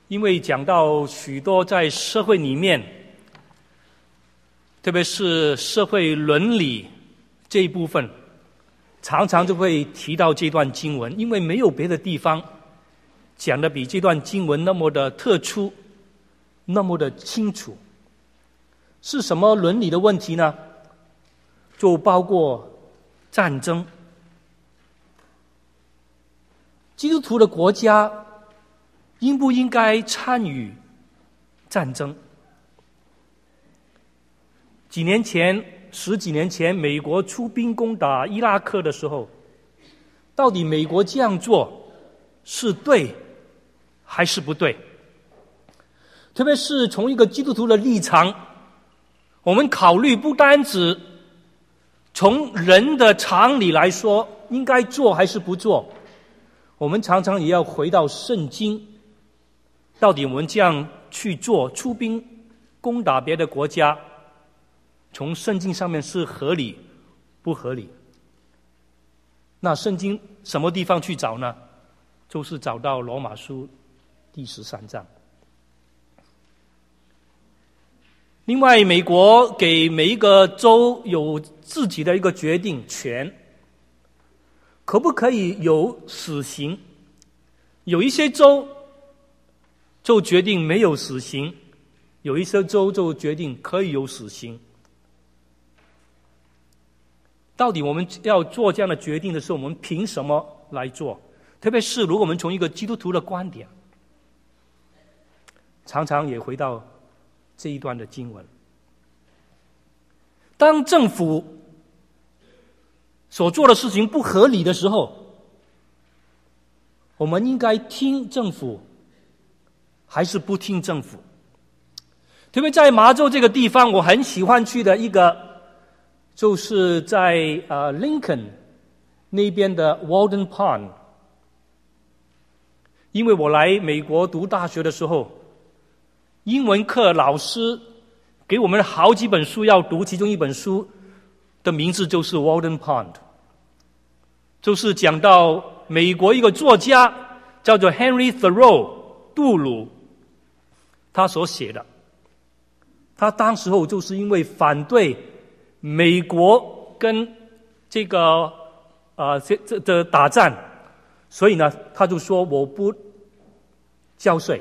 因为讲到许多在社会里面，特别是社会伦理这一部分，常常就会提到这段经文，因为没有别的地方讲的比这段经文那么的特殊，那么的清楚。是什么伦理的问题呢？就包括战争。基督徒的国家应不应该参与战争？十几年前，美国出兵攻打伊拉克的时候，到底美国这样做是对还是不对？特别是从一个基督徒的立场，我们考虑不单只从人的常理来说应该做还是不做，我们常常也要回到圣经，到底我们这样去做，出兵攻打别的国家，从圣经上面是合理不合理？那圣经什么地方去找呢？就是找到罗马书第13章。另外，美国给每一个州有自己的一个决定权，可不可以有死刑？有一些州就决定没有死刑，有一些州就决定可以有死刑。到底我们要做这样的决定的时候，我们凭什么来做？特别是如果我们从一个基督徒的观点，常常也回到这一段的经文。当政府所做的事情不合理的时候，我们应该听政府还是不听政府？特别在麻州这个地方，我很喜欢去的一个，就是在Lincoln 那边的 Walden Pond。因为我来美国读大学的时候，英文课老师给我们好几本书要读，其中一本书的名字就是 Walden Pond， 就是讲到美国一个作家叫做 Henry Thoreau 杜鲁，他所写的。他当时候就是因为反对美国跟这个这打仗，所以呢他就说我不交税。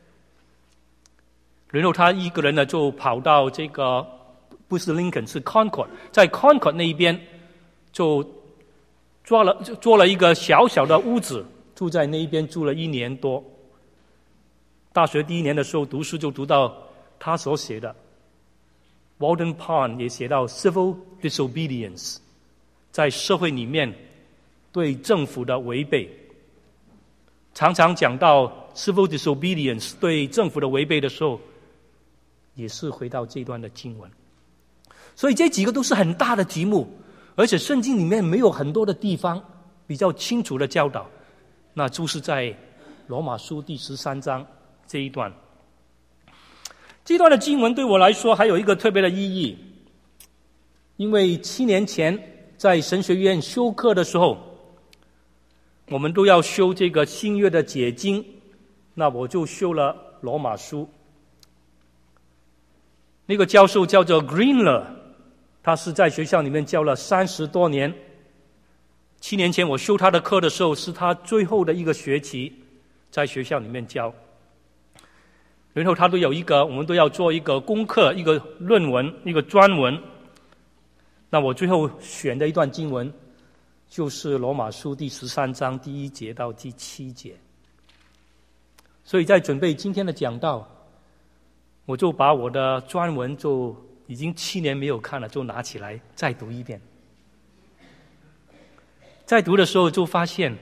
然后他一个人呢就跑到这个不是 Lincoln 是 Concord， 在 Concord 那一边就做了一个小小的屋子，住在那一边住了1年多。大学第1年的时候读书就读到他所写的 Walden Pond 也写到 civil disobedience， 在社会里面对政府的违背。常常讲到 civil disobedience 对政府的违背的时候，也是回到这段的经文。所以这几个都是很大的题目，而且圣经里面没有很多的地方比较清楚的教导，那就是在罗马书第13章这一段。这段的经文对我来说还有一个特别的意义，因为7年前在神学院修课的时候，我们都要修这个新约的解经，那我就修了罗马书。那个教授叫做 Greenler， 他是在学校里面教了30多年。7年前我修他的课的时候，是他最后的一个学期在学校里面教。然后他我们都要做一个功课，一个论文，一个专文。那我最后选的一段经文就是罗马书第13章第1节到第7节。所以在准备今天的讲道，我就把我的专文就已经7年没有看了，就拿起来再读一遍。在读的时候就发现，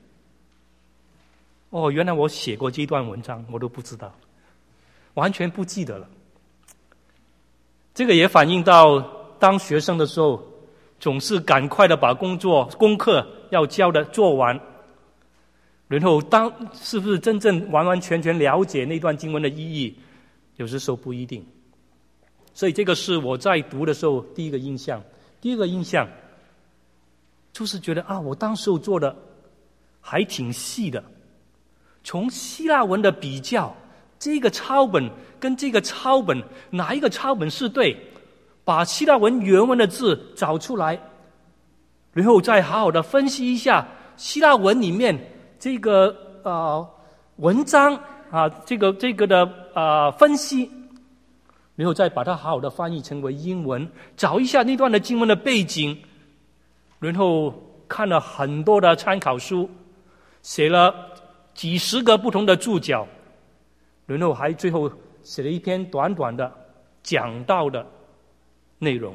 原来我写过这段文章，我都不知道，完全不记得了。这个也反映到当学生的时候，总是赶快的把功课要交的做完，然后是不是真正完完全全了解那段经文的意义，有的时候不一定。所以这个是我在读的时候第一个印象。第二个印象就是觉得我当时候做的还挺细的，从希腊文的比较这个抄本跟这个抄本哪一个抄本是对，把希腊文原文的字找出来，然后再好好的分析一下希腊文里面这个文章这个的分析，然后再把它好好的翻译成为英文，找一下那段的经文的背景，然后看了很多的参考书，写了几十个不同的注脚，然后还最后写了一篇短短的讲道的内容。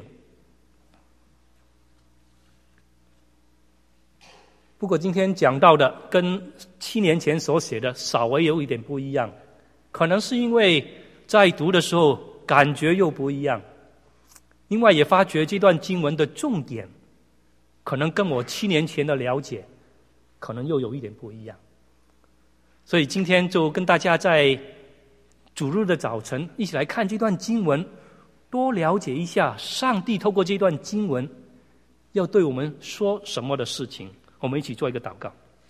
不过今天讲到的跟7年前所写的稍微有一点不一样，可能是因为在读的时候感觉又不一样，另外也发觉这段经文的重点可能跟我7年前的了解可能又有一点不一样，所以今天就跟大家在主日的早晨一起来看这段经文，多了解一下上帝透过这段经文要对我们说什么的事情。我们一起做一个祷告。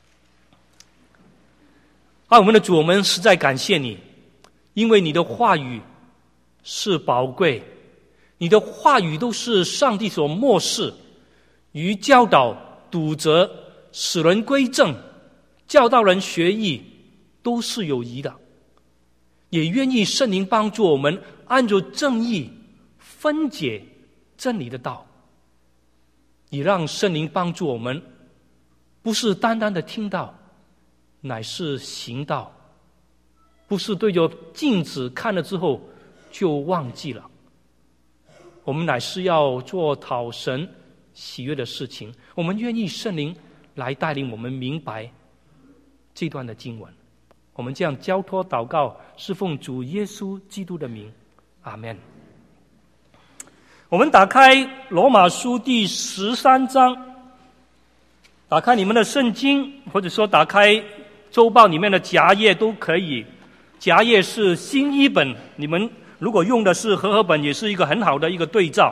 我们的主，我们实在感谢你，因为你的话语是宝贵，你的话语都是上帝所默示，于教导、督责、使人归正、教导人学义，都是有益的。也愿意圣灵帮助我们按着正义分解真理的道，也让圣灵帮助我们不是单单的听到，乃是行道，不是对着镜子看了之后就忘记了。我们乃是要做讨神喜悦的事情，我们愿意圣灵来带领我们明白这段的经文。我们这样交托祷告，是奉主耶稣基督的名，阿们。我们打开罗马书第13章，打开你们的圣经，或者说打开周报里面的夹页都可以。夹页是新译本，你们如果用的是和合本，也是一个很好的一个对照。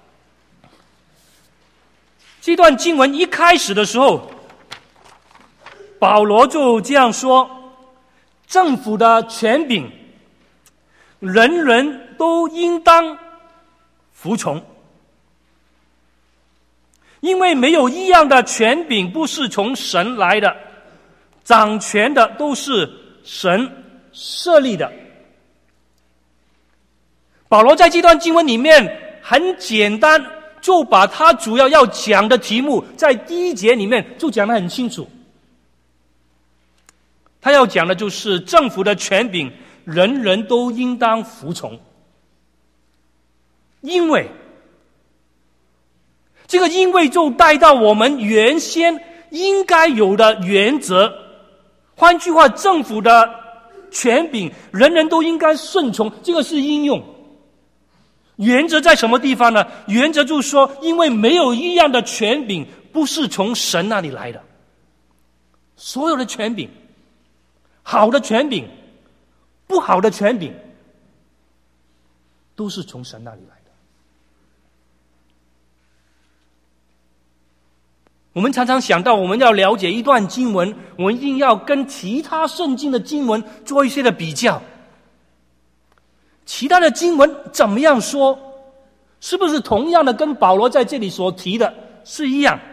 这段经文一开始的时候，保罗就这样说：政府的权柄，人人都应当服从，因为没有一样的权柄不是从神来的，掌权的都是神设立的。保罗在这段经文里面很简单，就把他主要要讲的题目在第1节里面就讲得很清楚。他要讲的就是政府的权柄，人人都应当服从。因为这个因为就带到我们原先应该有的原则，换句话，政府的权柄人人都应该顺从，这个是应用。原则在什么地方呢？原则就是说，因为没有一样的权柄不是从神那里来的，所有的权柄，好的权柄，不好的权柄，都是从神那里来的。我们常常想到，我们要了解一段经文，我们一定要跟其他圣经的经文做一些的比较。其他的经文怎么样说？是不是同样的跟保罗在这里所提的是一样？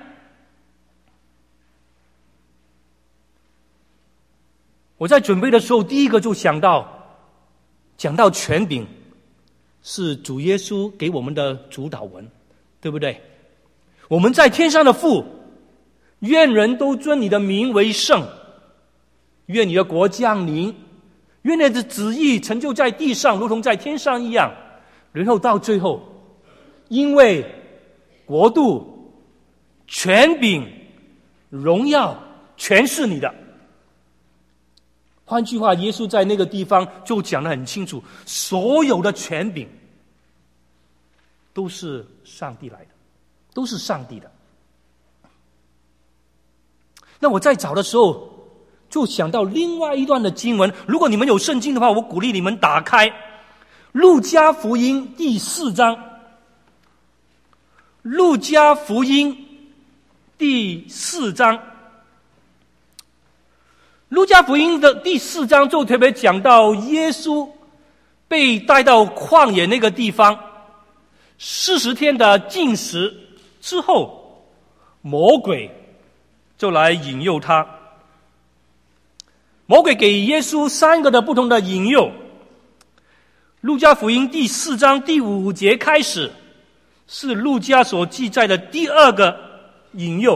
我在准备的时候，第一个就想到，讲到权柄是主耶稣给我们的主导文，对不对？我们在天上的父，愿人都尊你的名为圣，愿你的国降临，愿你的旨意成就在地上如同在天上一样。然后到最后，因为国度、权柄、荣耀全是你的。换句话，耶稣在那个地方就讲得很清楚，所有的权柄都是上帝来的，都是上帝的。那我在找的时候就想到另外一段的经文，如果你们有圣经的话，我鼓励你们打开路加福音第4章。路加福音第4章， 路加福音的第4章就特别讲到耶稣被带到旷野那个地方，40天的禁食之后，魔鬼就来引诱他。魔鬼给耶稣3个的不同的引诱。路加福音第4章第5节开始，是路加所记载的第2个引诱。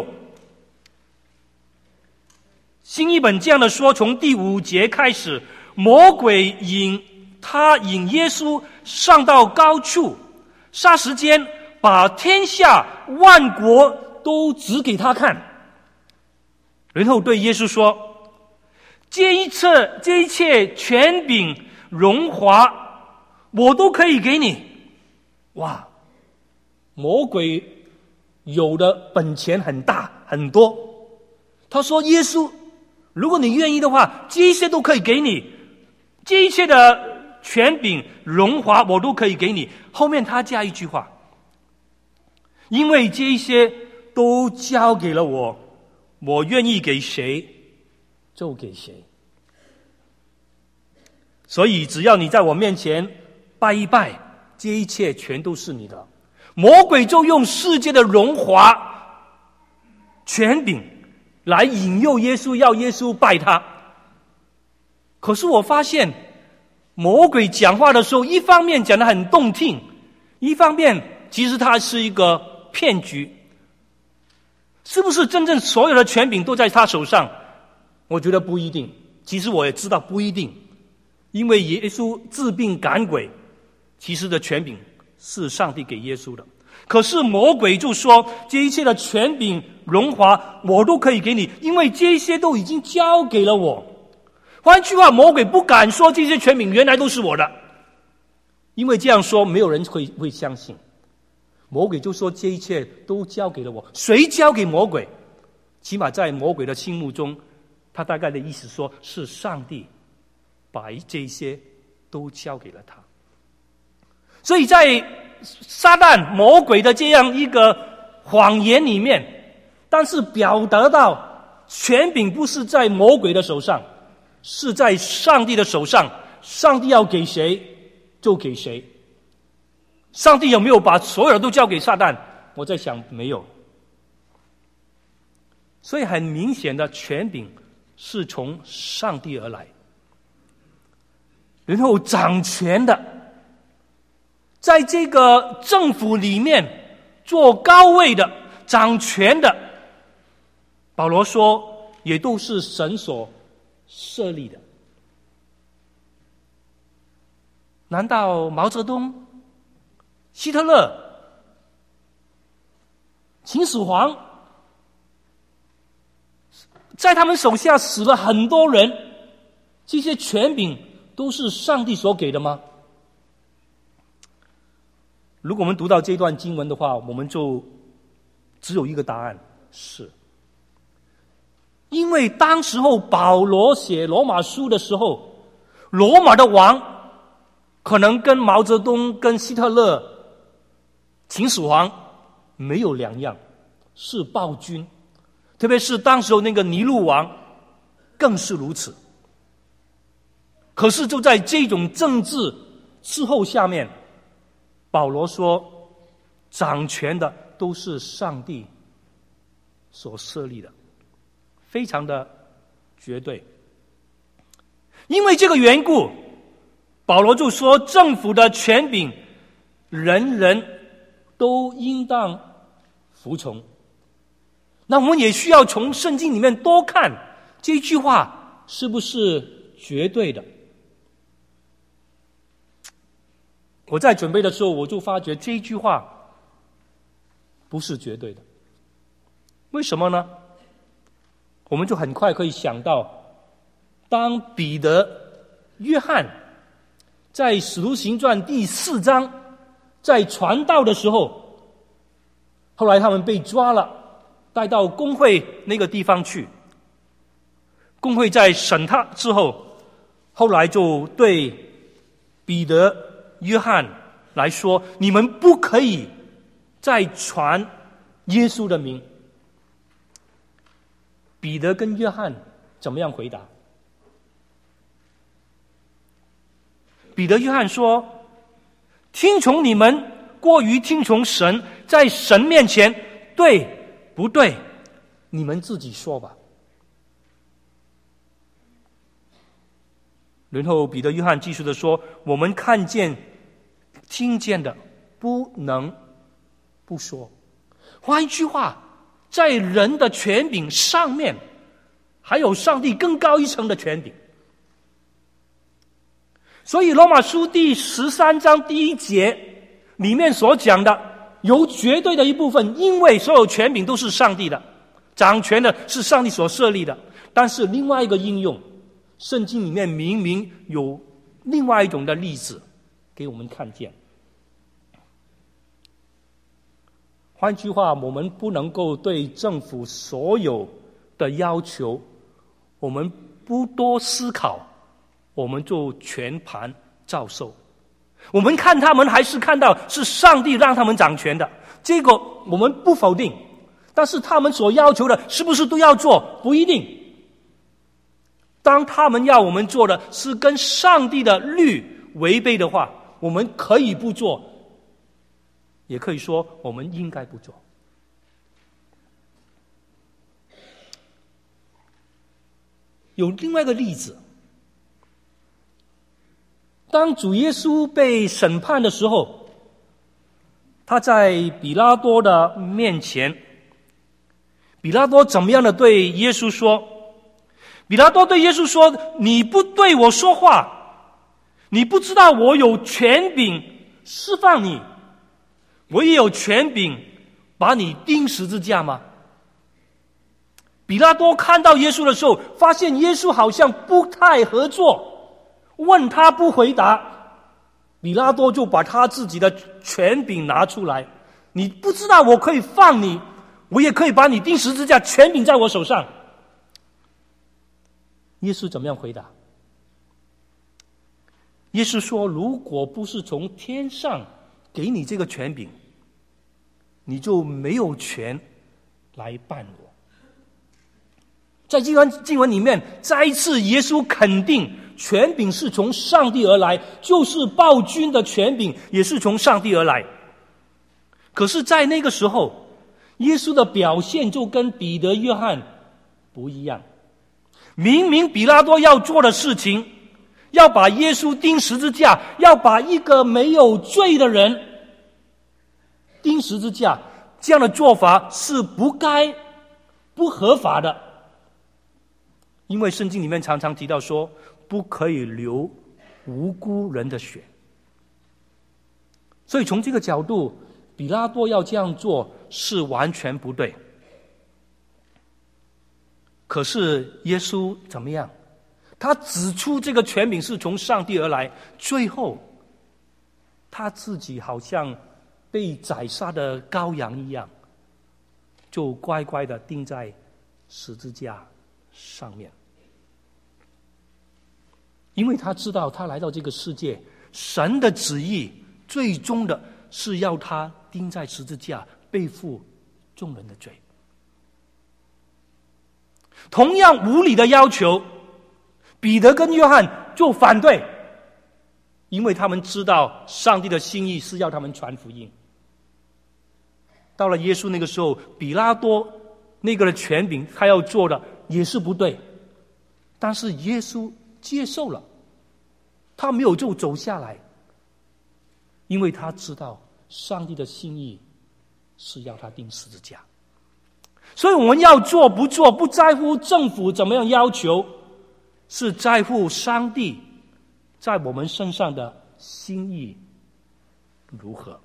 新译本这样的说，从第5节开始，魔鬼引耶稣上到高处，霎时间把天下万国都指给他看，然后对耶稣说，这一切权柄荣华我都可以给你。哇，魔鬼有的本钱很大很多，他说耶稣，如果你愿意的话，这一切都可以给你，这一切的权柄荣华我都可以给你。后面他加一句话，因为这一些都交给了我，我愿意给谁就给谁。所以只要你在我面前拜一拜，这一切全都是你的。魔鬼就用世界的荣华权柄来引诱耶稣，要耶稣拜他。可是我发现魔鬼讲话的时候，一方面讲得很动听，一方面其实他是一个骗局。是不是真正所有的权柄都在他手上？我觉得不一定。其实我也知道不一定，因为耶稣治病赶鬼，其实的权柄是上帝给耶稣的。可是魔鬼就说，这一切的权柄荣华我都可以给你，因为这些都已经交给了我。换句话，魔鬼不敢说这些权柄原来都是我的，因为这样说没有人会相信。魔鬼就说这一切都交给了我。谁交给魔鬼？起码在魔鬼的心目中，他大概的意思说是上帝把这一些都交给了他。所以在撒旦魔鬼的这样一个谎言里面，但是表达到权柄不是在魔鬼的手上，是在上帝的手上。上帝要给谁就给谁。上帝有没有把所有人都交给撒旦？我在想没有。所以很明显的权柄是从上帝而来。然后掌权的，在这个政府里面做高位的掌权的，保罗说也都是神所设立的。难道毛泽东、希特勒、秦始皇在他们手下死了很多人，这些权柄都是上帝所给的吗？如果我们读到这段经文的话，我们就只有一个答案，是。因为当时候保罗写罗马书的时候，罗马的王可能跟毛泽东、跟希特勒、秦始皇没有两样，是暴君。特别是当时候那个尼禄王更是如此。可是就在这种政治伺候下面，保罗说掌权的都是上帝所设立的，非常的绝对。因为这个缘故，保罗就说政府的权柄人人都应当服从。那我们也需要从圣经里面多看这句话是不是绝对的。我在准备的时候，我就发觉这句话不是绝对的。为什么呢？我们就很快可以想到，当彼得、约翰在使徒行传第4章在传道的时候，后来他们被抓了，带到公会那个地方去。公会在审他之后，后来就对彼得、约翰来说，你们不可以再传耶稣的名。彼得跟约翰怎么样回答？ 彼得、约翰说，听从你们过于听从神，在神面前对不对，你们自己说吧。然后彼得、约翰继续的说，我们看见听见的不能不说。换一句话，在人的权柄上面还有上帝更高一层的权柄。所以罗马书第13章第1节里面所讲的，有绝对的一部分，因为所有权柄都是上帝的，掌权的是上帝所设立的。但是另外一个应用，圣经里面明明有另外一种的例子给我们看见。换句话，我们不能够对政府所有的要求，我们不多思考，我们就全盘照受。我们看他们还是看到是上帝让他们掌权的，这个我们不否定，但是他们所要求的是不是都要做？不一定。当他们要我们做的是跟上帝的律违背的话，我们可以不做，也可以说我们应该不做。有另外一个例子，当主耶稣被审判的时候，他在比拉多的面前，比拉多怎么样的对耶稣说？比拉多对耶稣说，你不对我说话，你不知道我有权柄释放你，我也有权柄把你钉十字架吗？比拉多看到耶稣的时候，发现耶稣好像不太合作，问他不回答，比拉多就把他自己的权柄拿出来，你不知道我可以放你，我也可以把你钉十字架，权柄在我手上。耶稣怎么样回答？耶稣说，如果不是从天上给你这个权柄，你就没有权来办我。在这段经文里面，再一次耶稣肯定权柄是从上帝而来，就是暴君的权柄也是从上帝而来。可是在那个时候，耶稣的表现就跟彼得、约翰不一样。明明比拉多要做的事情，要把耶稣钉十字架，要把一个没有罪的人钉十字架，这样的做法是不该、不合法的。因为圣经里面常常提到说，不可以流无辜人的血。所以从这个角度，比拉多要这样做是完全不对。可是耶稣怎么样？他指出这个权柄是从上帝而来，最后他自己好像被宰杀的羔羊一样，就乖乖的钉在十字架上面。因为他知道他来到这个世界，神的旨意最终的是要他钉在十字架，背负众人的罪。同样无理的要求，彼得跟约翰就反对，因为他们知道上帝的心意是要他们传福音。到了耶稣那个时候，比拉多那个的权柄他要做的也是不对，但是耶稣接受了，他没有就走下来，因为他知道上帝的心意是要他钉十字架。所以我们要做不做，不在乎政府怎么样要求，是在乎上帝在我们身上的心意如何。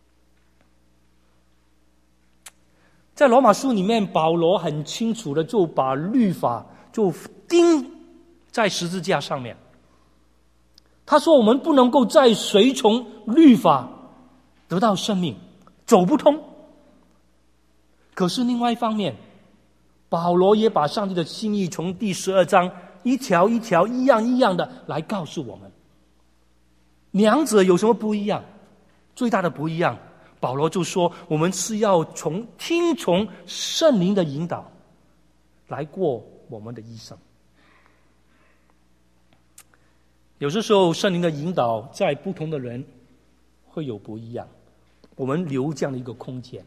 在罗马书里面，保罗很清楚的就把律法就钉在十字架上面。他说我们不能够再随从律法得到生命，走不通。可是另外一方面，保罗也把上帝的心意从第12章一条一条一样一样的来告诉我们。两者有什么不一样？最大的不一样，保罗就说我们是要听从圣灵的引导来过我们的一生。 有些时候圣灵的引导在不同的人会有不一样，我们留这样的一个空间。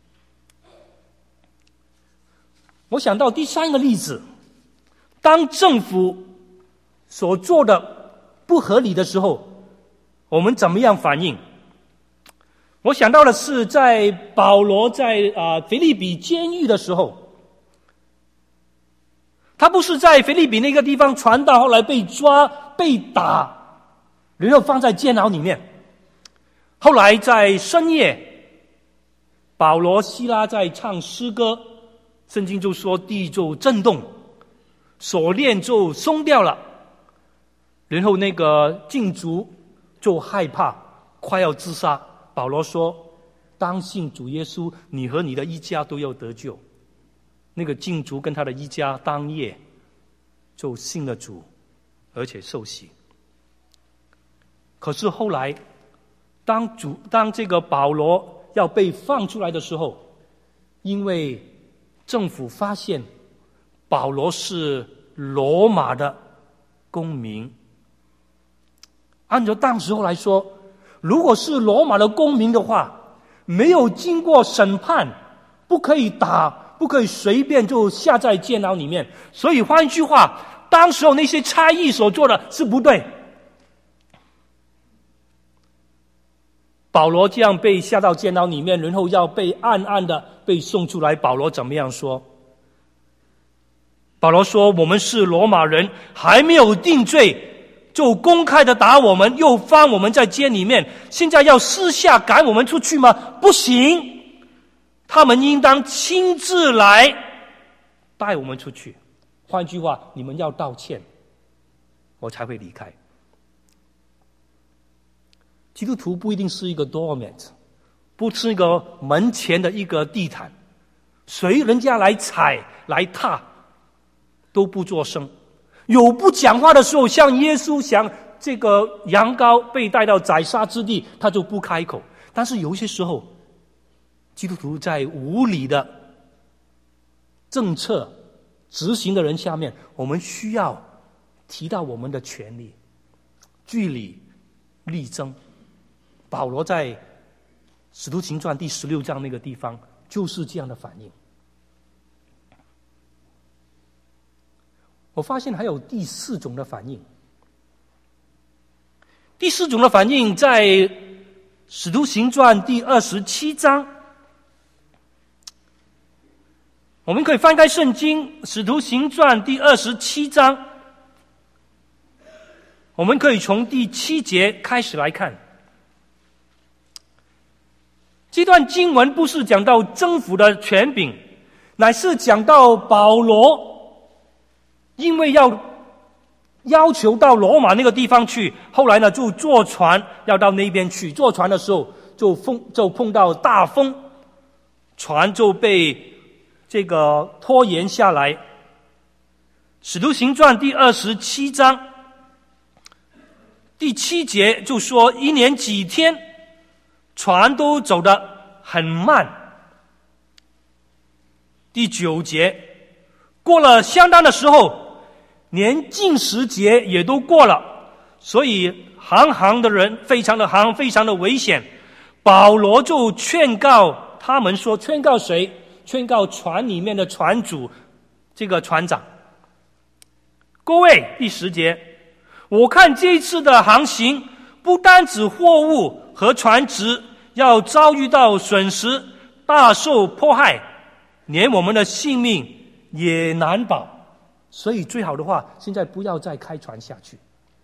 我想到第三个例子，当政府所做的不合理的时候，我们怎么样反应？我想到的是在保罗在腓立比监狱的时候，他不是在腓立比那个地方传道，后来被抓被打，然后放在监牢里面。后来在深夜，保罗希拉在唱诗歌，圣经就说地就震动，锁链就松掉了，然后那个禁足就害怕，快要自杀。保罗说：“当信主耶稣，你和你的一家都要得救。”那个禁足跟他的一家当夜就信了主，而且受洗。可是后来，当这个保罗要被放出来的时候，因为政府发现保罗是罗马的公民，按照当时候来说，如果是罗马的公民的话，没有经过审判，不可以打，不可以随便就下在监牢里面。所以换一句话，当时候那些差役所做的是不对。保罗这样被下到监牢里面，然后要被暗暗的被送出来，保罗怎么样说？保罗说：“我们是罗马人，还没有定罪，就公开的打我们，又放我们在监里面，现在要私下赶我们出去吗？不行，他们应当亲自来带我们出去。换句话，你们要道歉，我才会离开。”基督徒不一定是一个 doormat， 不是一个门前的一个地毯，随人家来踩来踏都不作声。有不讲话的时候，像耶稣想这个羊羔被带到宰杀之地，他就不开口。但是有些时候，基督徒在无理的政策执行的人下面，我们需要提到我们的权利，据理力争。保罗在使徒行传第16章那个地方就是这样的反应。我发现还有第四种的反应。第四种的反应在使徒行传第27章，我们可以翻开圣经使徒行传第27章，我们可以从第7节开始来看。这段经文不是讲到征服的权柄，乃是讲到保罗因为要求到罗马那个地方去，后来呢就坐船要到那边去。坐船的时候就碰到大风，船就被这个拖延下来。使徒行传第27章第7节就说，一连几天船都走得很慢。第9节，过了相当的时候，连禁食节也都过了，所以航的人非常的航，非常的危险。保罗就劝告他们说，劝告谁？劝告船里面的船主，这个船长。各位，第10节，我看这一次的航行，不单指货物和船只要遭遇到损失，大受迫害，连我们的性命也难保。所以最好的话，现在不要再开船下去。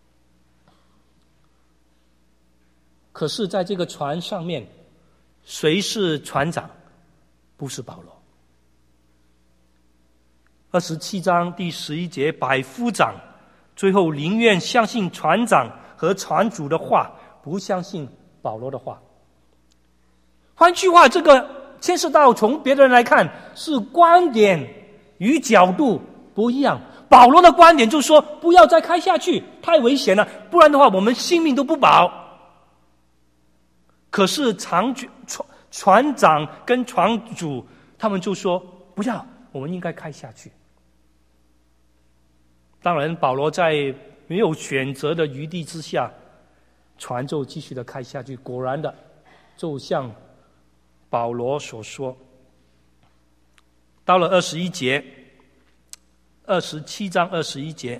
可是在这个船上面，谁是船长？不是保罗。27章第11节，百夫长最后宁愿相信船长和船主的话，不相信保罗的话。换句话，这个牵涉到从别的人来看，是观点与角度不一样。保罗的观点就是说，不要再开下去，太危险了，不然的话我们性命都不保。可是船长跟船主他们就说，不要，我们应该开下去。当然保罗在没有选择的余地之下，船就继续的开下去。果然的，就像保罗所说，到了21节，27章21节，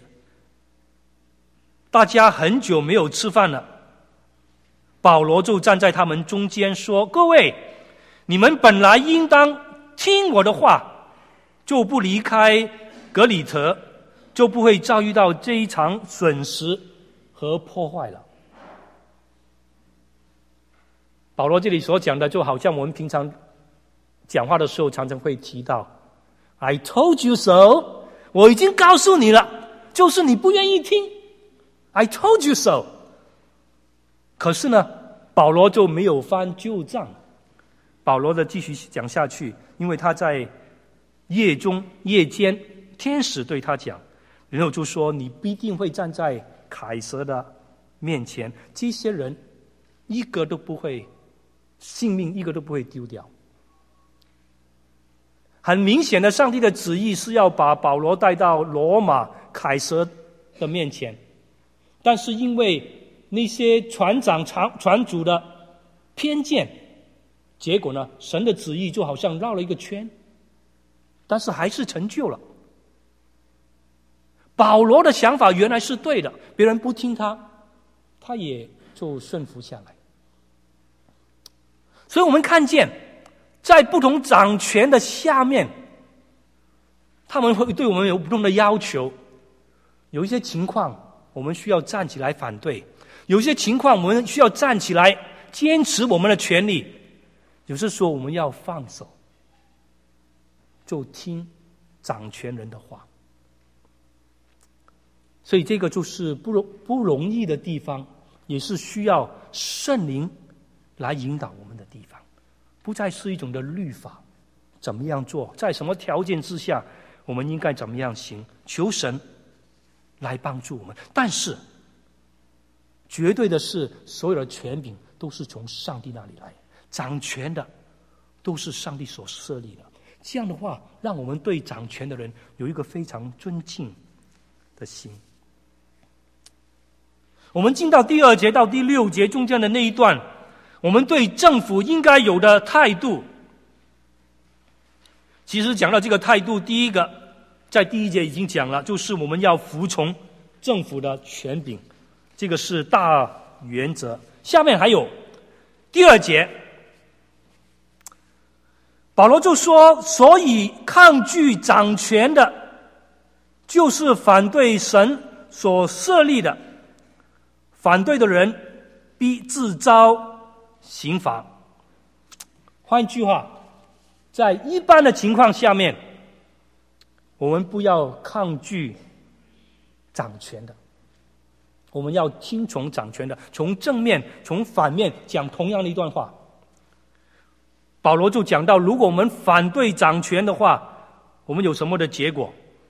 大家很久没有吃饭了，保罗就站在他们中间说：“各位，你们本来应当听我的话，就不离开格里特，就不会遭遇到这一场损失和破坏了。”保罗这里所讲的，就好像我们平常讲话的时候常常会提到 I told you so， 我已经告诉你了，就是你不愿意听。 I told you so。 可是呢，保罗就没有翻旧账。保罗的继续讲下去，因为他在夜间天使对他讲，然后就说你必定会站在凯撒的面前，这些人一个都不会性命，一个都不会丢掉。很明显的，上帝的旨意是要把保罗带到罗马凯撒的面前，但是因为那些船长船主的偏见，结果呢，神的旨意就好像绕了一个圈，但是还是成就了。保罗的想法原来是对的，别人不听他，他也就顺服下来。所以我们看见，在不同掌权的下面，他们会对我们有不同的要求。有一些情况我们需要站起来反对，有些情况我们需要站起来坚持我们的权利，有时说我们要放手，就听掌权人的话。所以这个就是不容易的地方，也是需要圣灵来引导我们的地方。不再是一种的律法，怎么样做，在什么条件之下我们应该怎么样行，求神来帮助我们。但是绝对的是，所有的权柄都是从上帝那里来，掌权的都是上帝所设立的。这样的话，让我们对掌权的人有一个非常尊敬的心。我们进到第2节到第6节中间的那一段，我们对政府应该有的态度。其实讲到这个态度，第一个在第1节已经讲了，就是我们要服从政府的权柄，这个是大原则。下面还有第2节，保罗就说，所以抗拒掌权的，就是反对神所设立的，反对的人必自遭刑罚。换句话，在一般的情况下面，我们不要抗拒掌权的，我们要听从掌权的，从正面从反面讲同样的一段话。保罗就讲到，如果我们反对掌权的话，我们有什么的结果？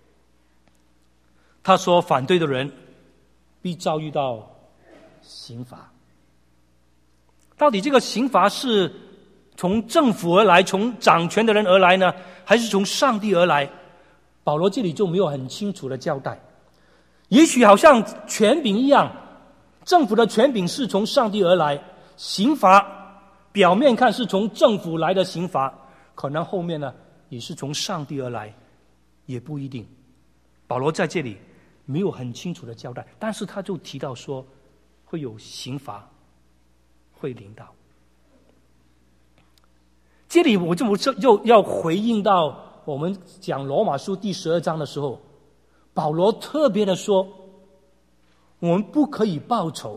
他说，反对的人必遭遇到刑罚。到底这个刑罚是从政府而来，从掌权的人而来呢，还是从上帝而来？保罗这里就没有很清楚的交代。也许好像权柄一样，政府的权柄是从上帝而来，刑罚表面看是从政府来的刑罚，可能后面呢也是从上帝而来，也不一定。保罗在这里没有很清楚的交代，但是他就提到说会有刑罚会临到。这里我就要回应到我们讲罗马书第12章的时候，保罗特别的说，我们不可以报仇，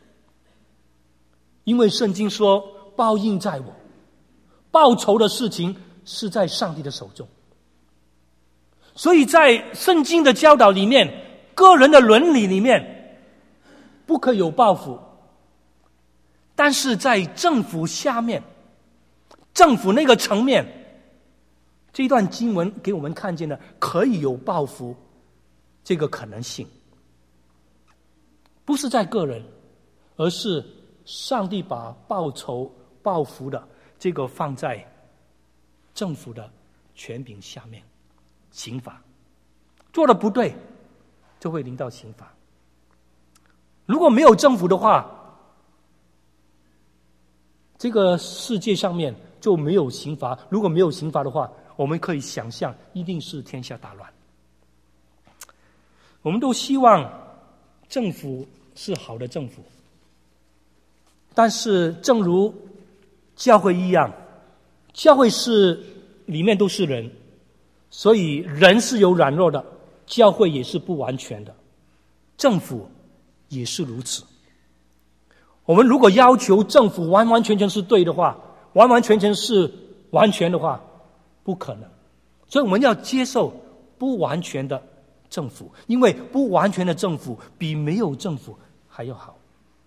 因为圣经说报应在我，报仇的事情是在上帝的手中。所以在圣经的教导里面，个人的伦理里面不可以有报复，但是在政府下面，政府那个层面，这一段经文给我们看见了可以有报复这个可能性。不是在个人，而是上帝把报仇报复的这个放在政府的权柄下面，刑罚做的不对就会临到刑罚。 如果没有政府的话，这个世界上面就没有刑罚。如果没有刑罚的话，我们可以想象一定是天下大乱。我们都希望政府是好的政府，但是正如教会一样，教会是里面都是人，所以人是有软弱的，教会也是不完全的，政府也是如此。我们如果要求政府完完全全是对的话，完完全全是完全的话，不可能。所以我们要接受不完全的政府，因为不完全的政府比没有政府还要好。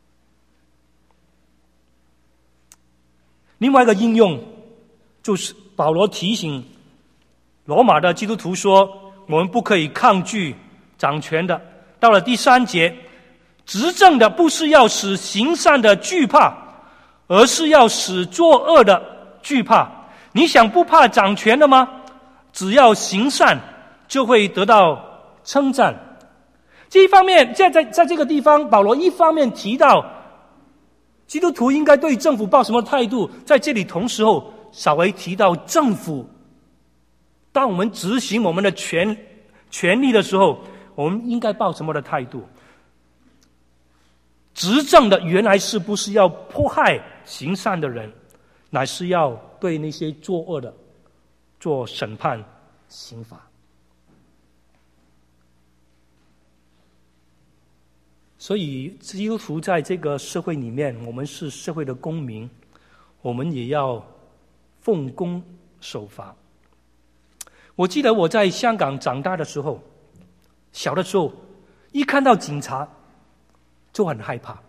另外一个应用就是保罗提醒罗马的基督徒说，我们不可以抗拒掌权的。到了第3节，执政的不是要使行善的惧怕，而是要使作恶的惧怕。你想不怕掌权的吗？只要行善，就会得到称赞。这一方面，在这个地方，保罗一方面提到基督徒应该对政府抱什么态度，在这里同时候稍微提到政府，当我们执行我们的权利的时候，我们应该抱什么的态度？执政的原来是不是要迫害行善的人，乃是要对那些作恶的做审判刑罚。所以基督徒在这个社会里面，我们是社会的公民，我们也要奉公守法。我记得我在香港长大的时候，小的时候一看到警察就很害怕。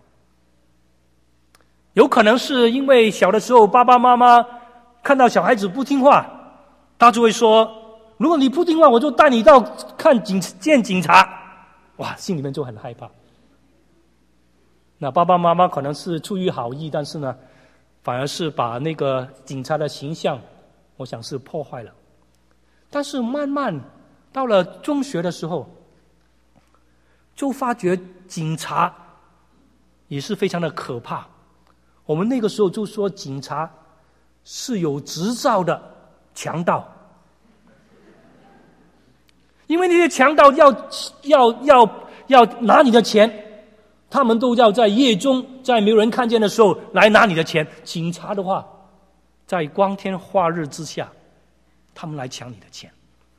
有可能是因为小的时候爸爸妈妈看到小孩子不听话，他就会说，如果你不听话，我就带你到见警察。哇，心里面就很害怕。那爸爸妈妈可能是出于好意，但是呢，反而是把那个警察的形象，我想是破坏了。但是慢慢到了中学的时候，就发觉警察也是非常的可怕。我们那个时候就说警察是有执照的强盗，因为那些强盗要拿你的钱，他们都要在夜中，在没有人看见的时候来拿你的钱。警察的话，在光天化日之下，他们来抢你的钱。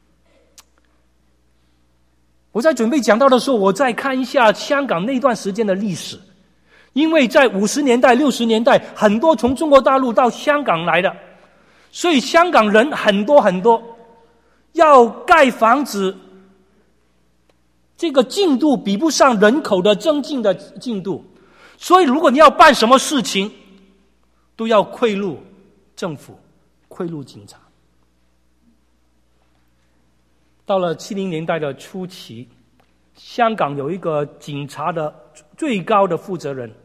我在准备讲道的时候，我再看一下香港那段时间的历史，因为在50年代、60年代，很多从中国大陆到香港来的，所以香港人很多很多，要盖房子，这个进度比不上人口的增进的进度，所以如果你要办什么事情，都要贿赂政府，贿赂警察。到了70年代的初期，香港有一个警察的最高的负责人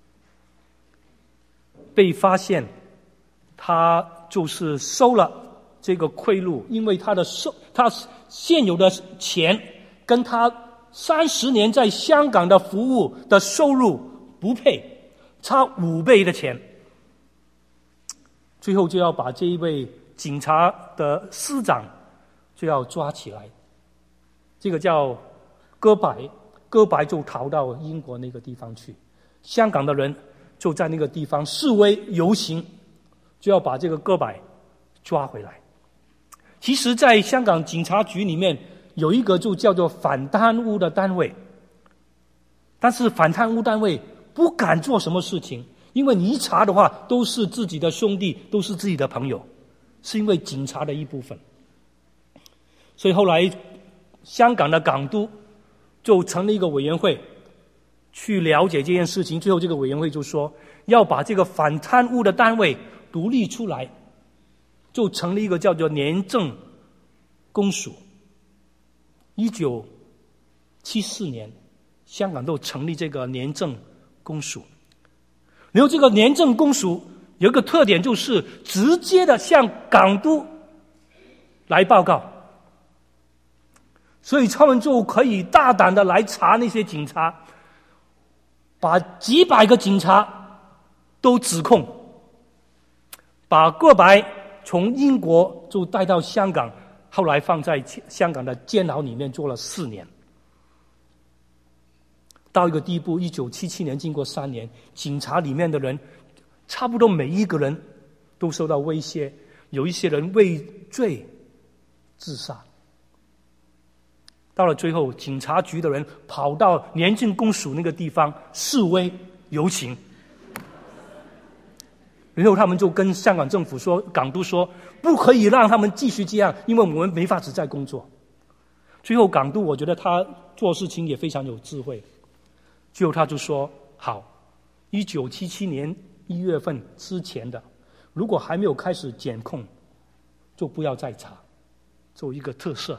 被发现，他就是收了这个贿赂，因为他现有的钱跟他30年在香港的服务的收入不配，差5倍的钱。最后就要把这一位警察的司长就要抓起来，这个叫戈白就逃到英国那个地方去，香港的人就在那个地方示威游行，就要把这个戈白抓回来。其实在香港警察局里面有一个就叫做反贪污的单位，但是反贪污单位不敢做什么事情，因为你一查的话都是自己的兄弟，都是自己的朋友，是因为警察的一部分。所以后来香港的港督就成立一个委员会去了解这件事情，最后这个委员会就说要把这个反贪污的单位独立出来，就成立一个叫做廉政公署。1974年香港都成立这个廉政公署，然后这个廉政公署有一个特点，就是直接的向港督来报告，所以他们就可以大胆的来查那些警察。 把几百个警察都指控，把个白从英国就带到香港，后来放在香港的监牢里面做了4年。到一个地步，1977年经过3年，警察里面的人差不多每一个人都受到威胁，有一些人畏罪自杀。到了最后，警察局的人跑到廉政公署那个地方示威游行，然后他们就跟香港政府说，港督说不可以让他们继续这样，因为我们没法子再工作。最后港督我觉得他做事情也非常有智慧，最后他就说好，1977年1月份之前的，如果还没有开始检控，就不要再查，做一个特赦。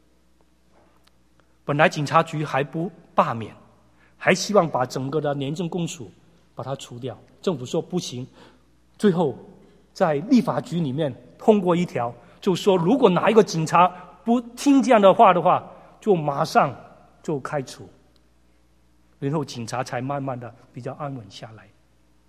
本来警察局还不罢免，还希望把整个的廉政公署把它除掉，政府说不行，最后在立法局里面通过一条，就说如果哪一个警察不听这样的话，就马上就开除，然后警察才慢慢的比较安稳下来。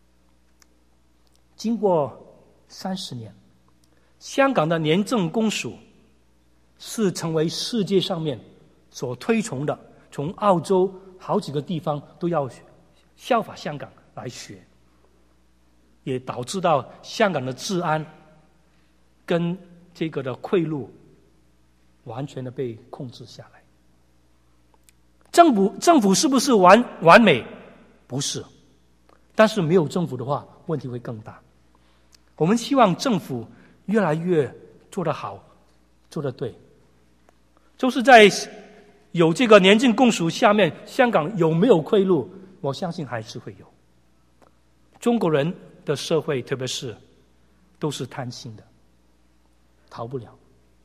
经过30年，香港的廉政公署是成为世界上面所推崇的，从澳洲好几个地方都要效法香港来学，也导致到香港的治安跟这个的贿赂完全的被控制下来。政府是不是完美？不是，但是没有政府的话，问题会更大。我们希望政府越来越做得好，做得对，就是在有这个廉政公署下面，香港有没有贿赂？我相信还是会有。中国人的社会，特别是都是贪心的，逃不了。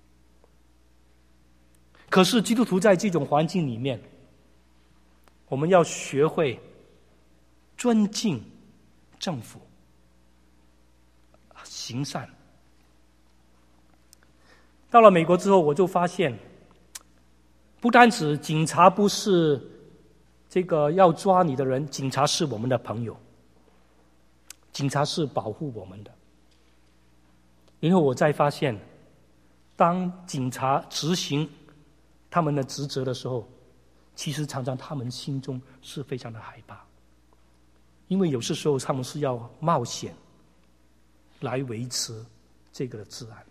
可是基督徒在这种环境里面，我们要学会尊敬政府，行善。到了美国之后，我就发现，不单止警察不是这个要抓你的人，警察是我们的朋友，警察是保护我们的。然后我再发现，当警察执行他们的职责的时候，其实常常他们心中是非常的害怕，因为有些时候他们是要冒险来维持这个的治安。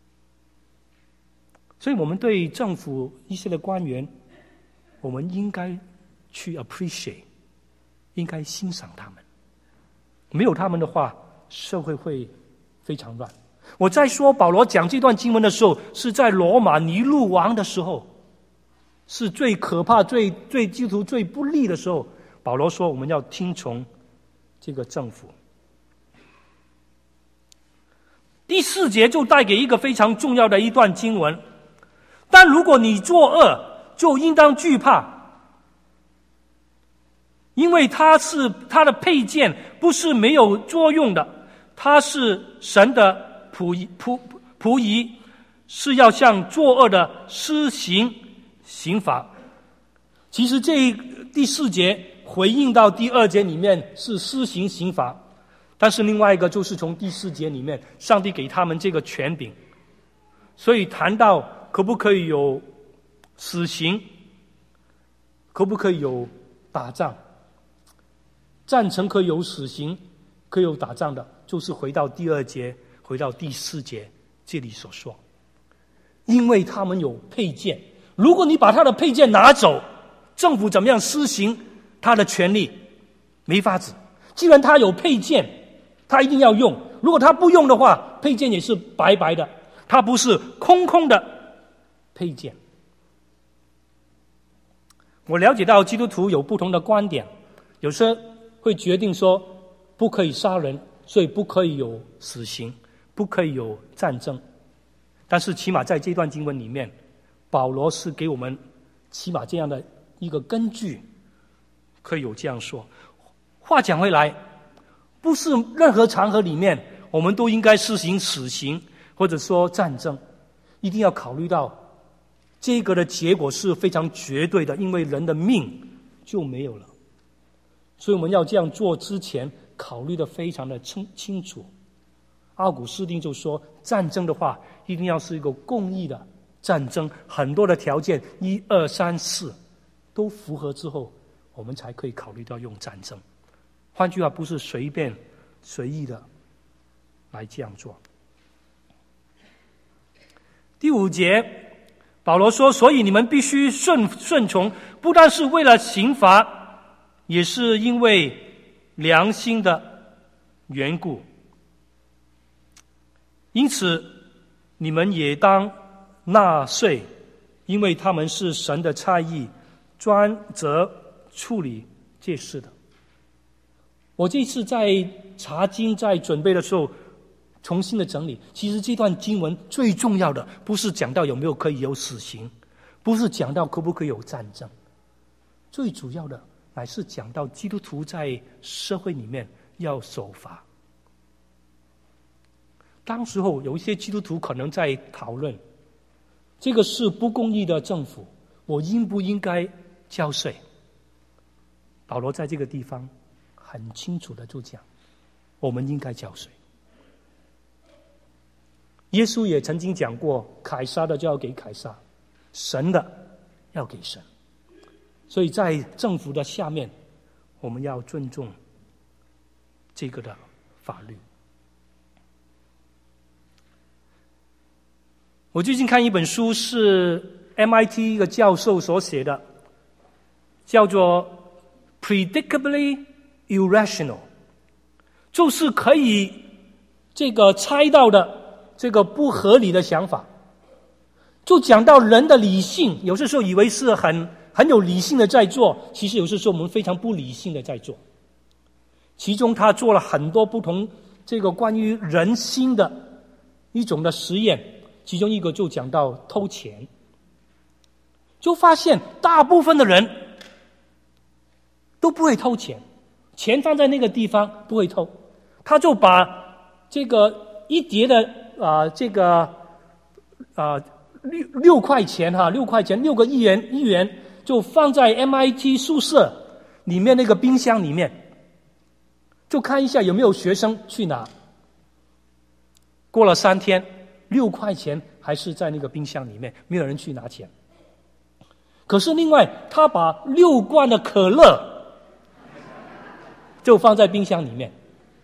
所以我们对政府一些的官员，我们应该去 appreciate， 应该欣赏他们。没有他们的话，社会会非常乱。我在说保罗讲这段经文的时候，是在罗马尼禄王的时候，是最可怕、对基督徒最不利的时候。保罗说我们要听从这个政府。第4节就带给一个非常重要的一段经文，但如果你作恶，就应当惧怕，因为他的佩剑不是没有作用的，他是神的仆役，是要向作恶的施行刑罚。其实这第4节回应到第2节里面是施行刑罚，但是另外一个就是从第4节里面，上帝给他们这个权柄，所以谈到可不可以有死刑，可不可以有打仗，赞成可以有死刑，可以有打仗的，就是回到第2节，回到第4节这里所说，因为他们有佩剑，如果你把他的佩剑拿走，政府怎么样施行他的权利？没法子。既然他有佩剑，他一定要用，如果他不用的话，佩剑也是白白的，他不是空的佩剑。我了解到基督徒有不同的观点，有些会决定说不可以杀人，所以不可以有死刑，不可以有战争。但是起码在这段经文里面，保罗是给我们起码这样的一个根据，可以有这样说。话讲回来，不是任何场合里面我们都应该施行死刑或者说战争，一定要考虑到这个的结果是非常绝对的，因为人的命就没有了。 所以我们要这样做之前考虑的非常的清楚。奥古斯丁就说，战争的话一定要是一个公义的战争，很多的条件1、2、3、4都符合之后，我们才可以考虑到用战争。换句话，不是随便随意的来这样做。第5节，保罗说，所以你们必须顺从，不但是为了刑罚，也是因为良心的缘故。因此你们也当纳税，因为他们是神的差役，专责处理这事的。我这次在查经在准备的时候重新的整理，其实这段经文最重要的不是讲到有没有可以有死刑，不是讲到可不可以有战争，最主要的乃是讲到基督徒在社会里面要守法。当时候有一些基督徒可能在讨论，这个是不公义的政府，我应不应该交税？保罗在这个地方很清楚的就讲，我们应该交税。耶稣也曾经讲过，凯撒的就要给凯撒，神的要给神。所以在政府的下面，我们要尊重这个的法律。我最近看一本书，是 MIT 一个教授所写的，叫做 Predictably Irrational， 就是可以这个猜到的这个不合理的想法。就讲到人的理性，有些时候以为是很有理性的在做，其实有些时候我们非常不理性的在做。其中他做了很多不同这个关于人心的一种的实验，其中一个就讲到偷钱，就发现大部分的人都不会偷钱，钱放在那个地方不会偷，他就把这个一叠的6块钱，6块钱，6个1元就放在 MIT 宿舍里面那个冰箱里面，就看一下有没有学生去拿。过了3天，6块钱还是在那个冰箱里面，没有人去拿钱。可是另外他把6罐的可乐就放在冰箱里面，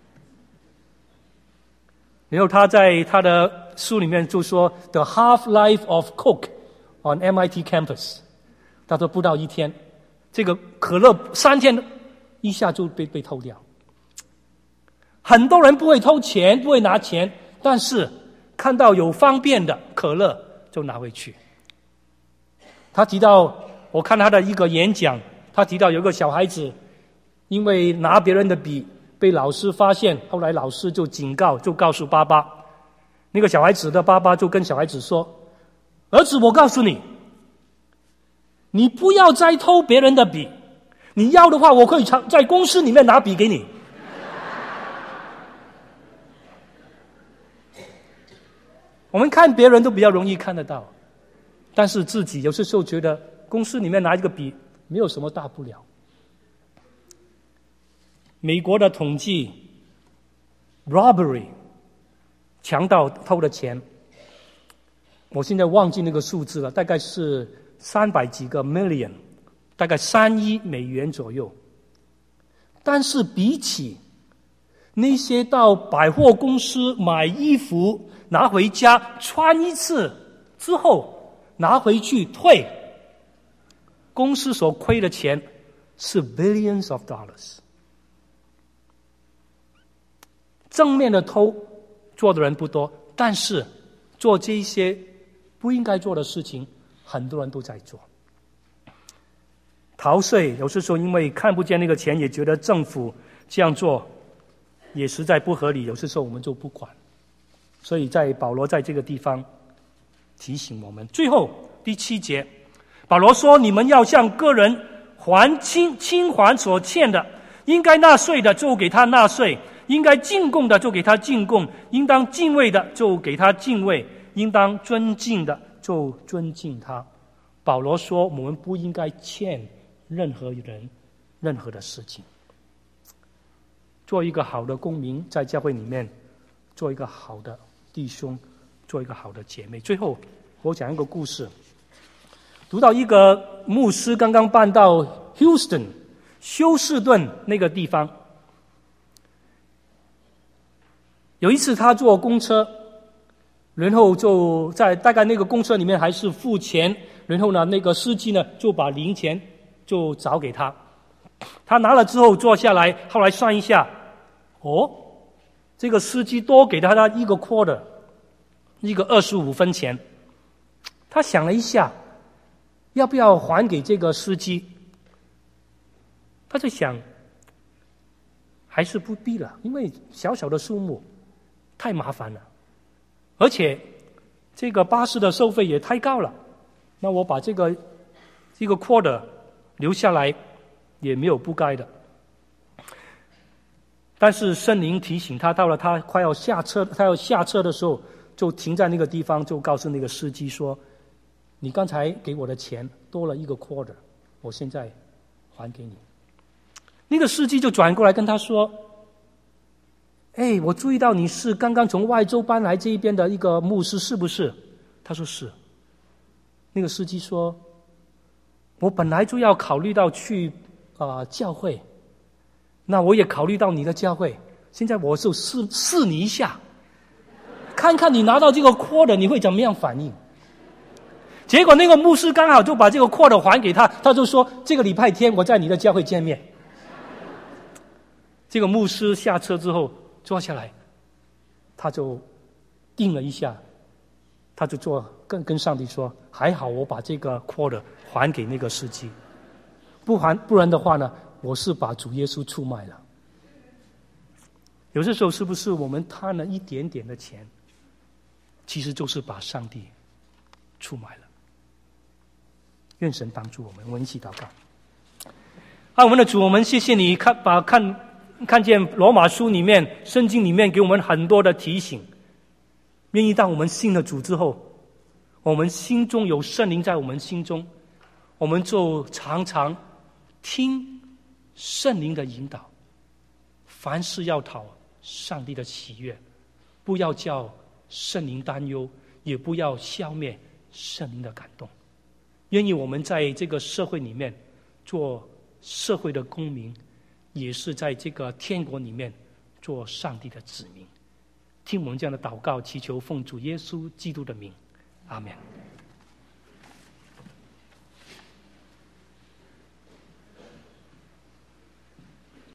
然后他在他的书里面就说 The half-life of Coke on MIT campus， 他说不到1天，这个可乐3天一下就被偷掉。很多人不会偷钱，不会拿钱，但是看到有方便的可乐就拿回去。他提到，我看他的一个演讲，他提到有个小孩子因为拿别人的笔被老师发现，后来老师就警告，就告诉爸爸。那个小孩子的爸爸就跟小孩子说，儿子，我告诉你，你不要再偷别人的笔，你要的话我可以在公司里面拿笔给你。我们看别人都比较容易看得到，但是自己有些时候觉得公司里面拿一个笔没有什么大不了。美国的统计 robbery 强盗偷的钱，我现在忘记那个数字了，大概是300几个 million， 大概3亿美元左右。但是比起那些到百货公司买衣服拿回家穿一次之后拿回去退，公司所亏的钱是 billions of dollars。 正面的偷做的人不多，但是做这些不应该做的事情很多人都在做。逃税有时候因为看不见那个钱，也觉得政府这样做也实在不合理，有些时候我们就不管。所以在保罗在这个地方提醒我们。最后第7节，保罗说，你们要向个人还清还所欠的，应该纳税的就给他纳税，应该进贡的就给他进贡，应当敬畏的就给他敬畏，应当尊敬的就尊敬他。保罗说，我们不应该欠任何人任何的事情。 做一个好的公民，在教会里面做一个好的弟兄，做一个好的姐妹。最后我讲一个故事，读到一个牧师刚刚搬到 Houston 休斯顿那个地方，有一次他坐公车，然后就在大概那个公车里面还是付钱，然后呢那个司机呢就把零钱就找给他，他拿了之后坐下来，后来算一下，这个司机多给他一个 quarter， 一个25分钱。他想了一下，要不要还给这个司机？他就想，还是不必了，因为小小的数目太麻烦了，而且这个巴士的收费也太高了。那我把这个 quarter 留下来也没有不该的。但是圣灵提醒他，到了他快要下车，他要下车的时候，就停在那个地方，就告诉那个司机说：“你刚才给我的钱多了一个 quarter， 我现在还给你。”那个司机就转过来跟他说：“我注意到你是刚刚从外州搬来这一边的一个牧师，是不是？”他说是。那个司机说：“我本来就要考虑到去教会，那我也考虑到你的教会，现在我就试你一下，看看你拿到这个 quarter 你会怎么样反应。”结果那个牧师刚好就把这个 quarter 还给他，他就说：“这个礼拜天我在你的教会见面。”这个牧师下车之后坐下来，他就定了一下，他就跟上帝说：“还好我把这个 quarter 还给那个司机，不然的话呢，我是把主耶稣出卖了。”有些时候是不是我们贪了一点点的钱，其实就是把上帝出卖了？愿神帮助我们，我们一起祷告。我们的主，我们谢谢你看见罗马书里面、圣经里面给我们很多的提醒，愿意当我们信了主之后，我们心中有圣灵在我们心中，我们就常常听圣灵的引导，凡事要讨上帝的喜悦，不要叫圣灵担忧，也不要消灭圣灵的感动。愿意我们在这个社会里面做社会的公民，也是在这个天国里面做上帝的子民。听我们这样的祷告，祈求奉主耶稣基督的名，阿们。